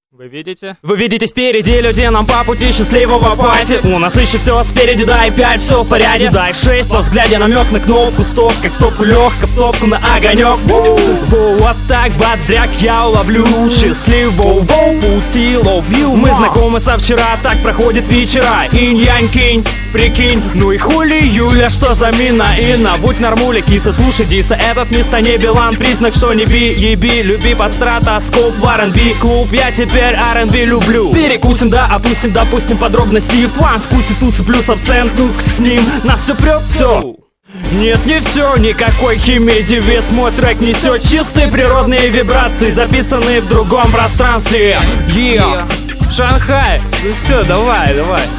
Вы видите? Вы видите впереди людей, нам по пути счастливого пати. У нас еще все спереди, дай 5, все в порядке. Дай 6, во взгляде намек на кнопку стоп, как стопку легко в топку на огонек. Вот так бодряк я уловлю счастливого пути ловил. Мы знакомы со вчера, так проходит вечера. Инь-янь, кинь, прикинь, ну и хули, Юля, что за мина? Инна, будь нормуля, киса, слушай, Диса, этот место не Билан. Признак, что не би, еби, люби под стратоскоп в R&B клуб. Я теперь R&B люблю. Перекусим, да, опустим, допустим, подробности в твоем вкусе, тусы плюс абсент, ну с ним нас все прет, все. Нет, не все, никакой химии, девиз. Мой трек несет чистые природные вибрации, записанные в другом пространстве. Шанхай, ну все, давай.